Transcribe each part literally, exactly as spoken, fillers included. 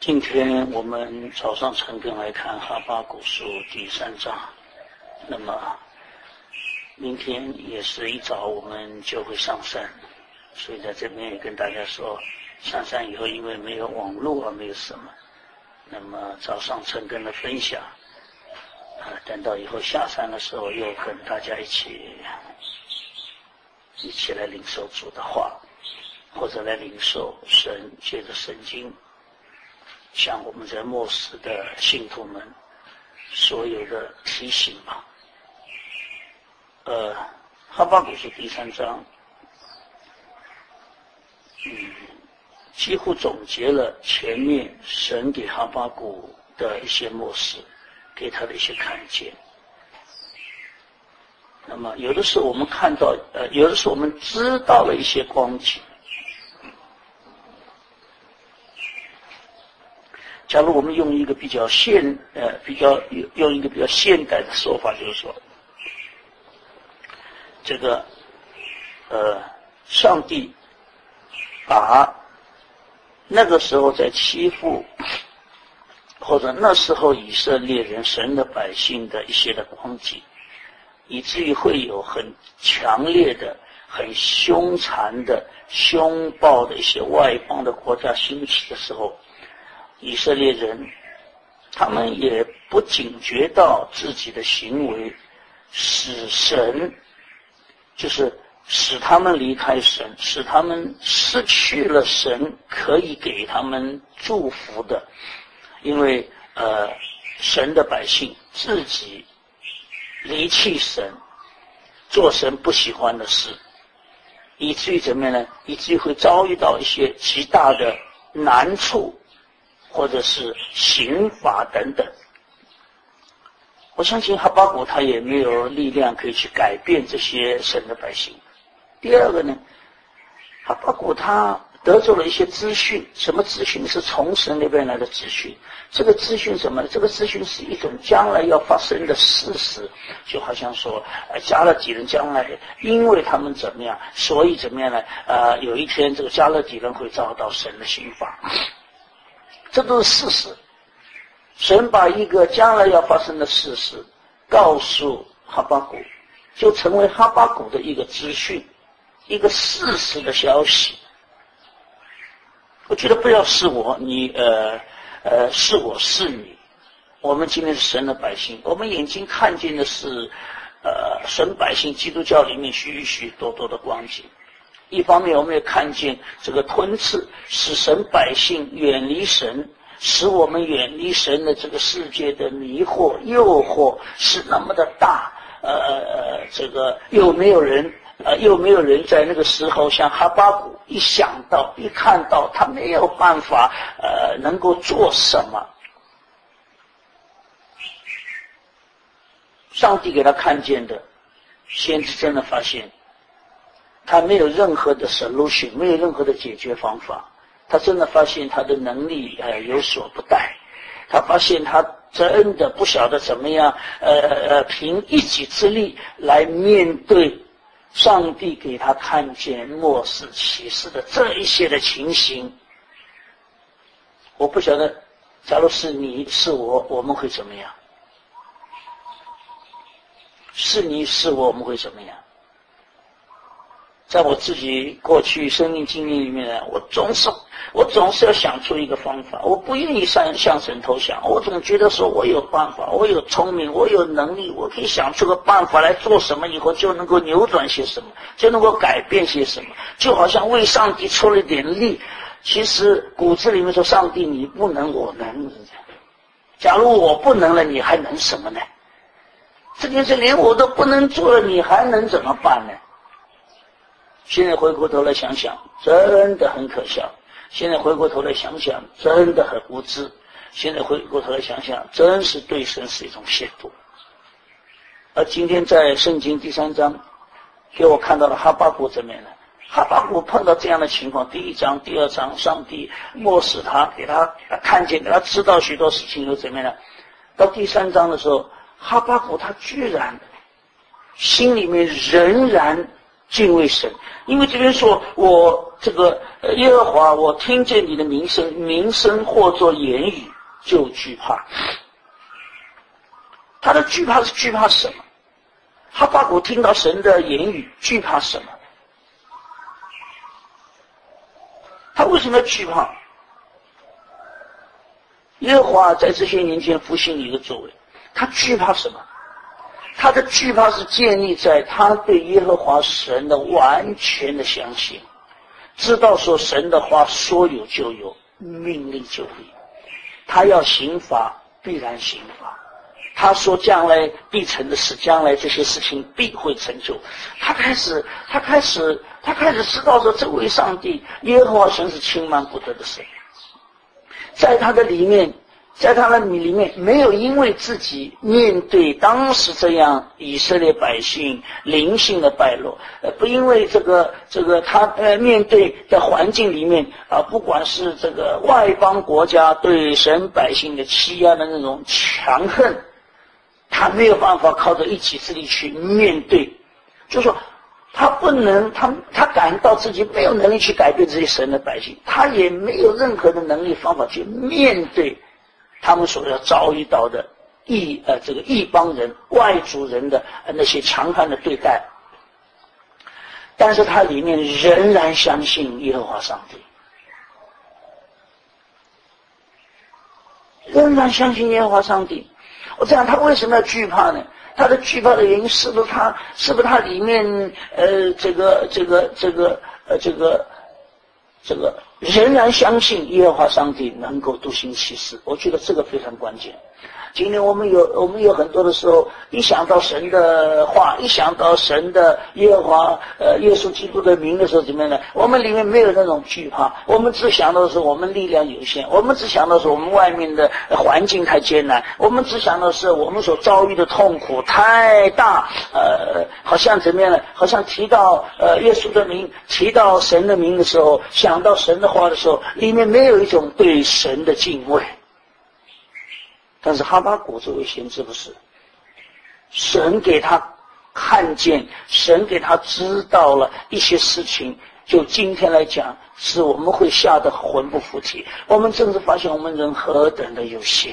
今天我们早上晨更来看哈巴谷书第三章，那么明天也是一早我们就会上山，所以在这边也跟大家说，上山以后因为没有网络啊，没有什么，那么早上晨更的分享啊，等到以后下山的时候又跟大家一起一起来领受主的话，或者来领受神借着圣经向我们在末世的信徒们所有的提醒吧。呃，哈巴谷书第三章，嗯，几乎总结了前面神给哈巴谷的一些末世，给他的一些看见。那么有的时候我们看到，呃，有的时候我们知道了一些光景。假如我们用一个比较现呃比较用一个比较现代的说法，就是说，这个呃上帝把那个时候在欺负或者那时候以色列人神的百姓的一些的光景，以至于会有很强烈的、很凶残的、凶暴的一些外邦的国家兴起的时候，以色列人他们也不警觉到自己的行为使神，就是使他们离开神，使他们失去了神可以给他们祝福的，因为呃神的百姓自己离弃神，做神不喜欢的事，以至于怎么样呢？以至于会遭遇到一些极大的难处，或者是刑罚等等。我相信哈巴谷他也没有力量可以去改变这些神的百姓。第二个呢，哈巴谷他得到了一些资讯，什么资讯？是从神那边来的资讯。这个资讯什么呢？这个资讯是一种将来要发生的事实，就好像说，呃，加勒底人将来因为他们怎么样，所以怎么样呢？呃，有一天这个加勒底人会遭到神的刑罚。这都是事实，神把一个将来要发生的事实告诉哈巴谷，就成为哈巴谷的一个资讯，一个事实的消息。我觉得不要是我你呃呃是我是你，我们今天是神的百姓，我们眼睛看见的是呃神百姓基督教里面许许多多的光景。一方面我们也看见这个吞刺使神百姓远离神，使我们远离神的这个世界的迷惑诱惑是那么的大，呃呃这个又没有人呃又没有人在那个时候像哈巴谷一想到一看到他没有办法呃能够做什么。上帝给他看见的，先知真的发现他没有任何的 solution， 没有任何的解决方法。他真的发现他的能力呃有所不逮，他发现他真的不晓得怎么样呃呃凭一己之力来面对上帝给他看见末世启示的这一些的情形。我不晓得假如是你是我，我们会怎么样？是你是我，我们会怎么样？在我自己过去生命经历里面，我总是我总是要想出一个方法，我不愿意向向神投降，我总觉得说我有办法，我有聪明，我有能力，我可以想出个办法来做什么，以后就能够扭转些什么，就能够改变些什么，就好像为上帝出了点力。其实骨子里面说，上帝你不能，我能。假如我不能了，你还能什么呢？这件事连我都不能做了，你还能怎么办呢？现在回过头来想想，真的很可笑。现在回过头来想想，真的很无知。现在回过头来想想，真是对神是一种亵渎。而今天在圣经第三章，给我看到了哈巴谷这边呢。哈巴谷碰到这样的情况，第一章、第二章，上帝漠视他，给他看见，给他知道许多事情又怎么样呢？到第三章的时候，哈巴谷他居然心里面仍然敬畏神。因为这边说我这个耶和华，我听见你的名声，名声或作言语，就惧怕。他的惧怕是惧怕什么？哈巴谷听到神的言语，惧怕什么？他为什么要惧怕？耶和华在这些年前复兴你的作为，他惧怕什么？他的惧怕是建立在他对耶和华神的完全的相信，知道说神的话说有就有，命令就立，他要刑罚必然刑罚，他说将来必成的事，将来这些事情必会成就。他开始他开始他开始知道说这位上帝耶和华神是轻慢不得的神，在他的里面在他的里面没有因为自己面对当时这样以色列百姓灵性的败落，呃，不因为这个这个他呃面对的环境里面啊、呃，不管是这个外邦国家对神百姓的欺压的那种强恨，他没有办法靠着一己之力去面对，就是说他不能，他他感到自己没有能力去改变这些神的百姓，他也没有任何的能力方法去面对他们所要遭遇到的异呃这个异邦人、外族人的、呃、那些强悍的对待，但是他里面仍然相信耶和华上帝，仍然相信耶和华上帝。我这样，他为什么要惧怕呢？他的惧怕的原因是不是他是不是他里面呃这个这个这个呃这个这个仍然相信耶和华上帝能够独行其事？我觉得这个非常关键。今天我们有我们有很多的时候，一想到神的话，一想到神的耶和华呃耶稣基督的名的时候，怎么样呢？我们里面没有那种惧怕，我们只想到的是我们力量有限，我们只想到是我们外面的环境太艰难，我们只想到是我们所遭遇的痛苦太大，呃，好像怎么样呢？好像提到呃耶稣的名，提到神的名的时候，想到神的话的时候，里面没有一种对神的敬畏。但是哈巴谷这位先知不是，神给他看见，神给他知道了一些事情，就今天来讲，是我们会吓得魂不附体。我们真是发现我们人何等的有限。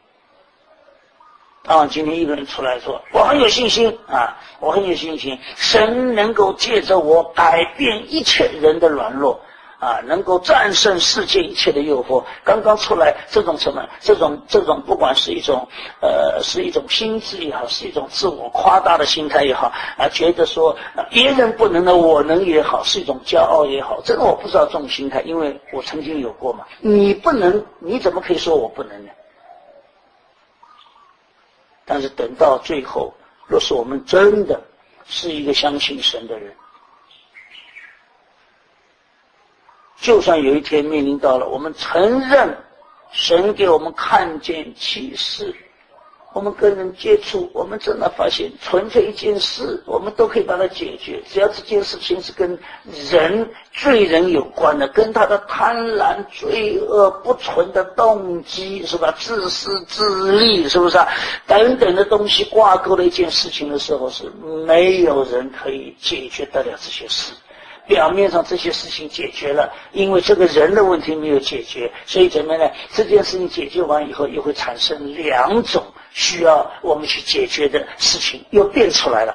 啊，今天一个人出来说，我很有信心啊，我很有信心，神能够借着我改变一切人的软弱。啊，能够战胜世界一切的诱惑。刚刚出来这种什么，这种这种，不管是一种呃，是一种心智也好，是一种自我夸大的心态也好，啊，觉得说、呃、别人不能的我能也好，是一种骄傲也好，这个我不知道这种心态，因为我曾经有过嘛。你不能，你怎么可以说我不能呢？但是等到最后，若是我们真的是一个相信神的人，就算有一天面临到了我们承认神给我们看见启示，我们跟人接触，我们真的发现纯粹一件事我们都可以把它解决，只要这件事情是跟人罪人有关的，跟他的贪婪罪恶不纯的动机，是吧，自私自利，是不是啊，等等的东西挂钩的一件事情的时候，是没有人可以解决得了这些事。表面上这些事情解决了，因为这个人的问题没有解决，所以怎么呢？这件事情解决完以后，又会产生两种需要我们去解决的事情，又变出来了。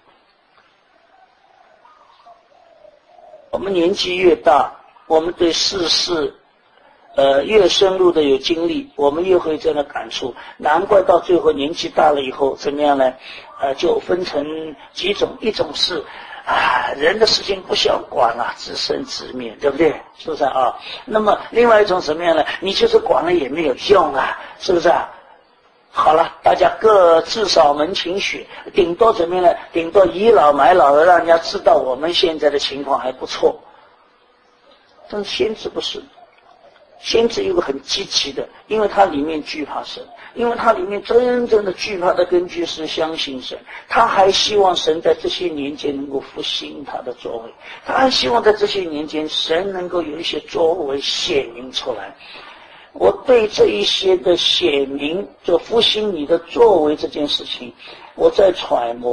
我们年纪越大，我们对世事呃越深入的有经历，我们越会这样的感触。难怪到最后年纪大了以后怎么样呢？呃，就分成几种，一种是啊，人的事情不需要管啊，自生自灭，对不对？是不是啊？那么另外一种什么样呢？你就是管了也没有用啊，是不是啊？好了，大家各自扫门请许，顶多怎么样呢？顶多倚老卖老的，让人家知道我们现在的情况还不错。但是先知不是，先知有个很积极的，因为他里面惧怕神，因为他里面真正的惧怕的根据是相信神，他还希望神在这些年间能够复兴他的作为，他还希望在这些年间神能够有一些作为显明出来。我对这一些的显明，就复兴你的作为这件事情，我在揣摩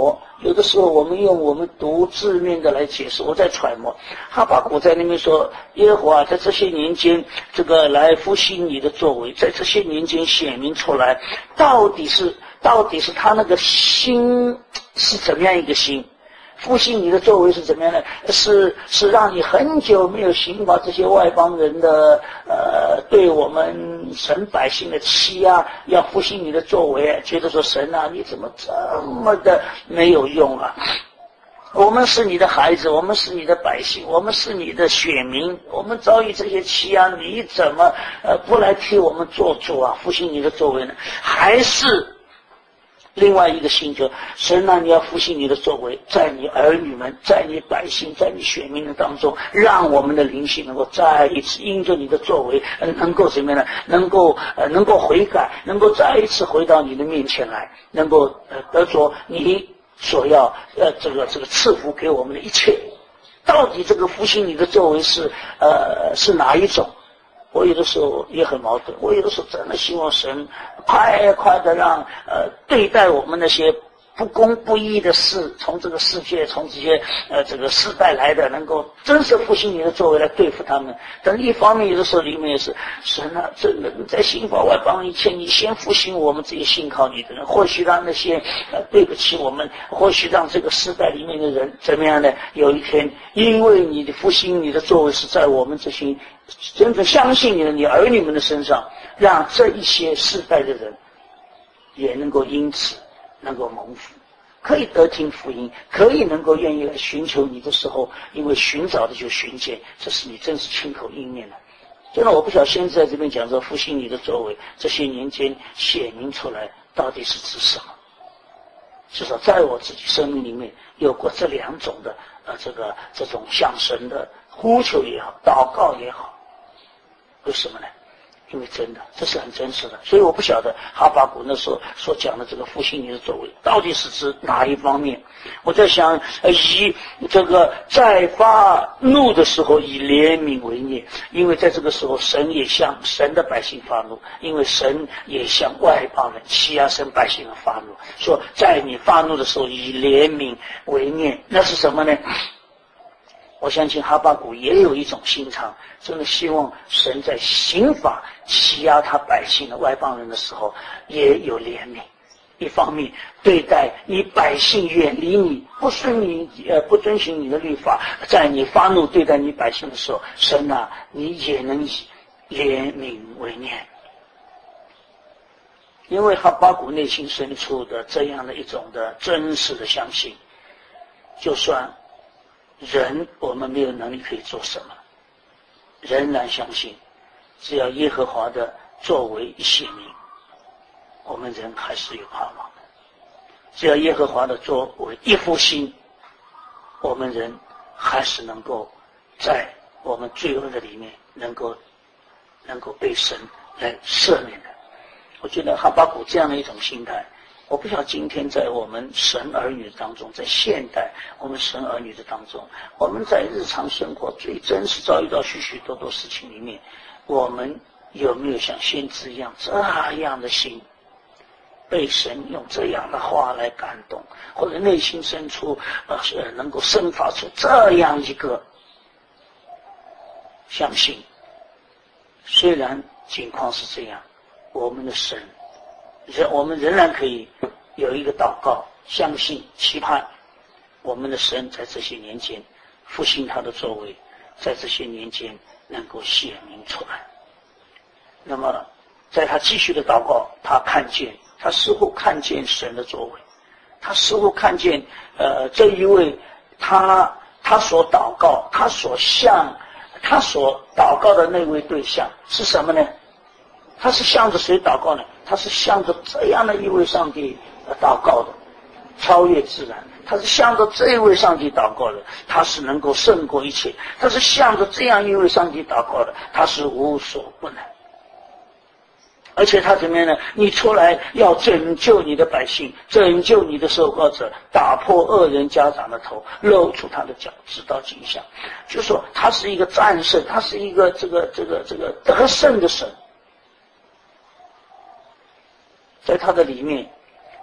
有的时候我们用我们读字面的来解释，我在揣摩。哈巴谷在那边说，耶和华在这些年间这个来复兴你的作为，在这些年间显明出来，到底是到底是他那个心是怎么样一个心？复兴你的作为是怎么样的？是是让你很久没有刑罚这些外邦人的呃对我们神百姓的欺压，要复兴你的作为，觉得说神啊，你怎么这么的没有用啊？我们是你的孩子，我们是你的百姓，我们是你的选民，我们遭遇这些欺压，你怎么呃不来替我们做主啊？复兴你的作为呢？还是另外一个心，就神啊，你要复兴你的作为，在你儿女们，在你百姓，在你选民的当中，让我们的灵性能够再一次因着你的作为，呃、能够怎么样呢？能够呃能够悔改，能够再一次回到你的面前来，能够呃得着你所要呃这个这个赐福给我们的一切。到底这个复兴你的作为是呃是哪一种？我有的时候也很矛盾，我有的时候真的希望神快快的让呃对待我们那些不公不义的事，从这个世界，从这些呃这个世代来的，能够真实复兴你的作为来对付他们。但一方面有的时候里面也是神啊，真的你在刑罚外邦以前，你先复兴我们这些信靠你的人，或许让那些呃对不起我们，或许让这个世代里面的人怎么样呢？有一天因为你的复兴你的作为是在我们这些真正相信你的你儿女们的身上，让这一些世代的人也能够因此能够蒙福，可以得听福音，可以能够愿意来寻求你的时候，因为寻找的就寻见，这是你真是亲口应验的。真的，我不晓得先在这边讲说复兴你的作为，这些年间显明出来到底是指什么？至少在我自己生命里面有过这两种的呃这个这种向神的呼求也好，祷告也好。为什么呢？因为真的这是很真实的，所以我不晓得哈巴谷那时候所讲的这个复兴你的作为到底是指哪一方面。我在想呃以这个在发怒的时候以怜悯为念，因为在这个时候神也向神的百姓发怒，因为神也向外邦人欺压神百姓的发怒，说在你发怒的时候以怜悯为念，那是什么呢？我相信哈巴谷也有一种心肠，真的希望神在刑罚欺压他百姓的外邦人的时候也有怜悯。一方面对待你百姓远离你，不顺你呃不遵循你的律法，在你发怒对待你百姓的时候，神啊，你也能以怜悯为念。因为哈巴谷内心深处的这样的一种的真实的相信，就算人我们没有能力可以做什么，仍然相信只要耶和华的作为一显明，我们人还是有盼望的。只要耶和华的作为一复兴，我们人还是能够在我们罪恶的里面能够能够被神来赦免的。我觉得哈巴谷这样的一种心态，我不晓得今天在我们神儿女当中，在现代我们神儿女的当中，我们在日常生活最真实遭遇到许许多多事情里面，我们有没有像先知一样这样的心，被神用这样的话来感动，或者内心深处呃能够生发出这样一个相信。虽然情况是这样，我们的神人我们仍然可以有一个祷告，相信期盼我们的神在这些年间复兴他的作为，在这些年间能够显明出来。那么在他继续的祷告，他看见他似乎看见神的作为，他似乎看见呃这一位他他所祷告他所向他所祷告的那位对象是什么呢？他是向着谁祷告呢？他是向着这样的一位上帝祷告的，超越自然。他是向着这一位上帝祷告的，他是能够胜过一切。他是向着这样一位上帝祷告的，他是无所不能。而且他怎么样呢？你出来要拯救你的百姓，拯救你的受膏者，打破恶人家长的头，露出他的脚，直到景象。就是说他是一个战胜，他是一个这个这个这个得胜的神。在他的里面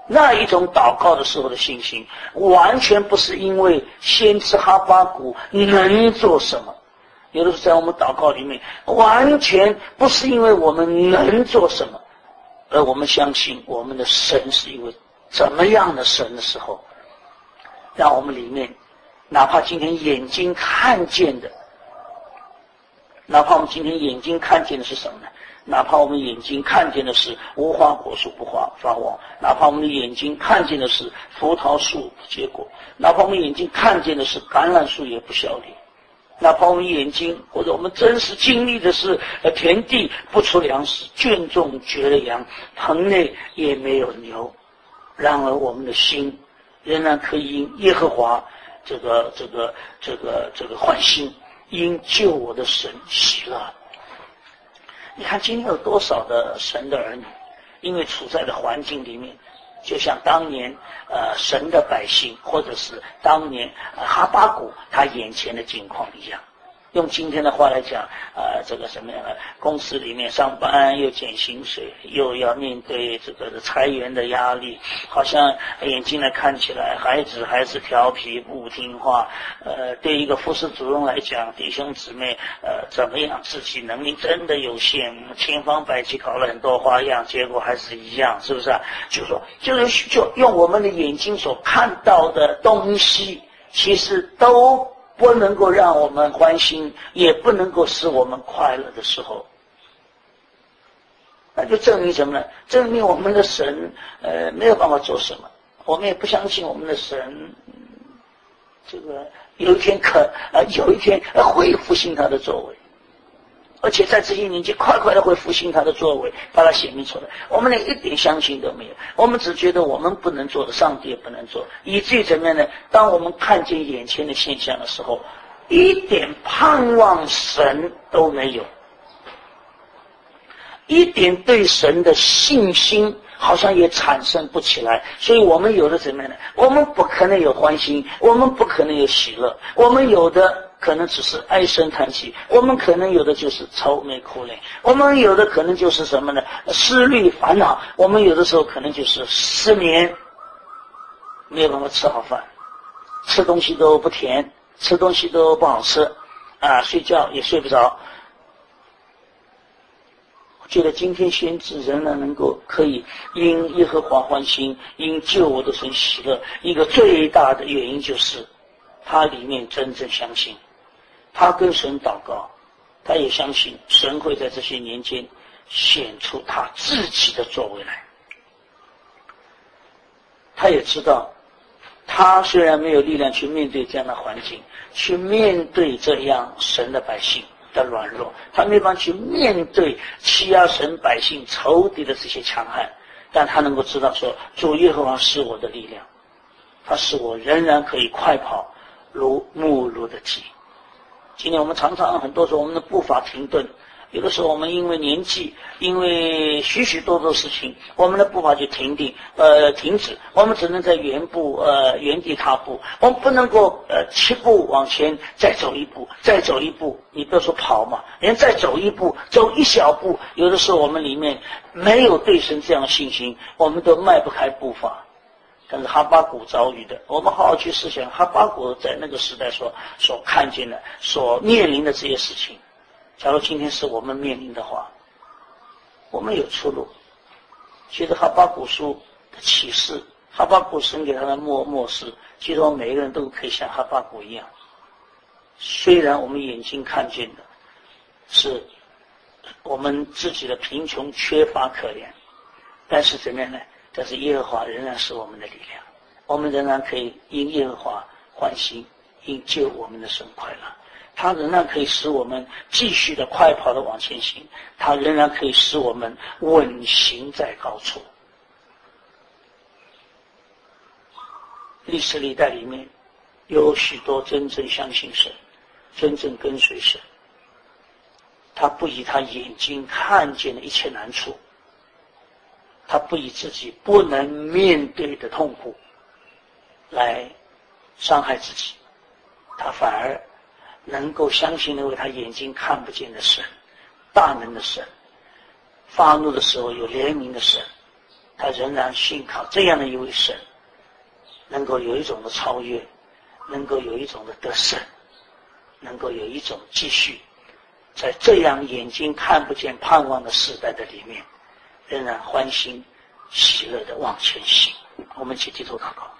那一种祷告的时候的信心，完全不是因为先知哈巴谷能做什么，有的时候在我们祷告里面，完全不是因为我们能做什么，而我们相信我们的神是一位怎么样的神的时候，让我们里面哪怕今天眼睛看见的，哪怕我们今天眼睛看见的是什么呢？哪怕我们眼睛看见的是无花果树不发发旺，哪怕我们的眼睛看见的是葡萄树不结果，哪怕我们眼睛看见的是橄榄树也不效力，哪怕我们眼睛或者我们真实经历的是呃田地不出粮食，圈中绝了羊，棚内也没有牛，然而我们的心仍然可以因耶和华这个这个这个这个欢心，因救我的神喜乐。你看今天有多少的神的儿女，因为处在的环境里面，就像当年呃神的百姓，或者是当年、呃、哈巴谷他眼前的境况一样。用今天的话来讲，呃，这个什么样的公司里面上班又减薪水，又要面对这个裁员的压力，好像眼睛呢看起来孩子还是调皮不听话。呃，对一个服侍主任来讲，弟兄姊妹，呃，怎么样自己能力真的有限，千方百计搞了很多花样，结果还是一样，是不是啊？就说就是就用我们的眼睛所看到的东西，其实都不能够让我们欢心，也不能够使我们快乐的时候，那就证明什么呢？证明我们的神呃没有办法做什么，我们也不相信我们的神这个有一天可呃有一天会复兴他的作为，而且在这些年间快快的会复兴他的作为，把它显明出来。我们连一点相信都没有，我们只觉得我们不能做的，上帝也不能做，以至于怎么样呢？当我们看见眼前的现象的时候，一点盼望神都没有，一点对神的信心好像也产生不起来。所以我们有的怎么样呢？我们不可能有欢心，我们不可能有喜乐，我们有的可能只是唉声叹气，我们可能有的就是愁眉苦脸，我们有的可能就是什么呢？思虑烦恼，我们有的时候可能就是失眠，没有办法吃好饭，吃东西都不甜，吃东西都不好吃啊，睡觉也睡不着。我觉得今天先知仍然能够可以因耶和华欢心，因救我的神喜乐，一个最大的原因就是他里面真正相信，他跟神祷告，他也相信神会在这些年间显出他自己的作为来。他也知道他虽然没有力量去面对这样的环境，去面对这样神的百姓的软弱，他没办法去面对欺压神百姓仇敌的这些强悍，但他能够知道说，主耶和华是我的力量，他使我仍然可以快跑如牧鹿的鸡。今天我们常常很多时候我们的步伐停顿，有的时候我们因为年纪，因为许许多多事情，我们的步伐就停定呃停止，我们只能在原步呃原地踏步，我们不能够呃七步往前再走一步，再走一步，你不要说跑嘛，连再走一步，走一小步，有的时候我们里面没有对神这样的信心，我们都迈不开步伐。但是哈巴谷遭遇的，我们好好去思想哈巴谷在那个时代所所看见的、所面临的这些事情。假如今天是我们面临的话，我们有出路。其实哈巴谷书的启示，哈巴谷神给他的默默示，其实我们每一个人都可以像哈巴谷一样。虽然我们眼睛看见的是我们自己的贫穷缺乏可怜，但是怎么样呢？但是耶和华仍然是我们的力量，我们仍然可以因耶和华欢心，因救我们的神快乐。他仍然可以使我们继续的快跑的往前行，他仍然可以使我们稳行在高处。历史历代里面有许多真正相信神、真正跟随神，他不以他眼睛看见的一切难处，他不以自己不能面对的痛苦来伤害自己，他反而能够相信那位他眼睛看不见的神，大能的神，发怒的时候有怜悯的神， 他仍然信靠这样的一位神，能够有一种的超越，能够有一种的得胜，能够有一种继续在这样眼睛看不见盼望的时代的里面，仍然欢欣喜乐的往前行。我们一起低头祷告。